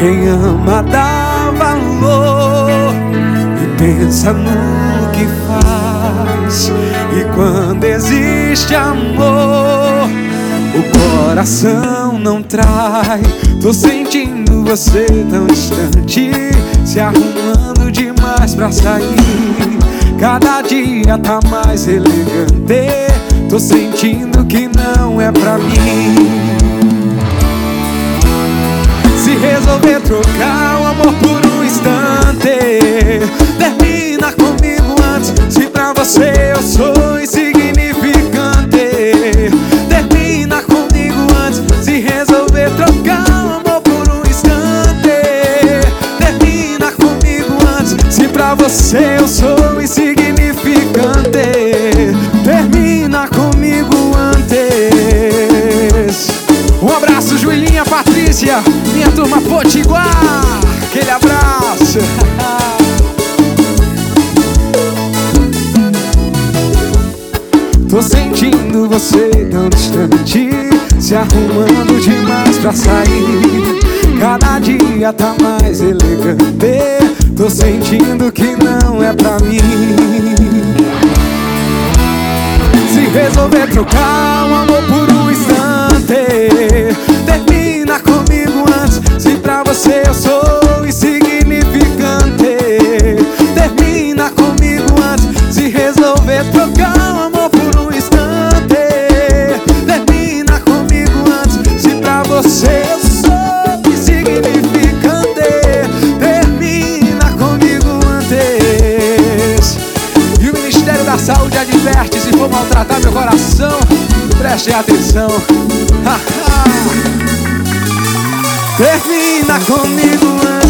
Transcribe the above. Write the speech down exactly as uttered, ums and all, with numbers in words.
Quem ama dá valor e pensa no que faz. E quando existe amor, o coração não trai. Tô sentindo você tão distante, se arrumando demais pra sair. Cada dia tá mais elegante. Tô sentindo que não é pra mim. Se resolver trocar o amor por um instante, termina comigo antes. Se pra você eu sou insignificante, termina comigo antes. Se resolver trocar o amor por um instante, termina comigo antes. Se pra você eu sou insignificante, termina comigo antes. Um abraço, Julinha, Patrícia, minha turma Potiguar. Aquele abraço. Tô sentindo você tão distante, se arrumando demais pra sair. Cada dia tá mais elegante. Tô sentindo que não é pra mim. Se resolver trocar um amor por um instante, termina comigo antes. Se pra você eu sou insignificante, termina comigo antes. Se resolver trocar um amor por um instante, termina comigo antes. Se pra você eu sou insignificante, termina comigo antes. E o Ministério da Saúde adverte: se for maltratar meu coração, preste atenção. Termina comigo antes.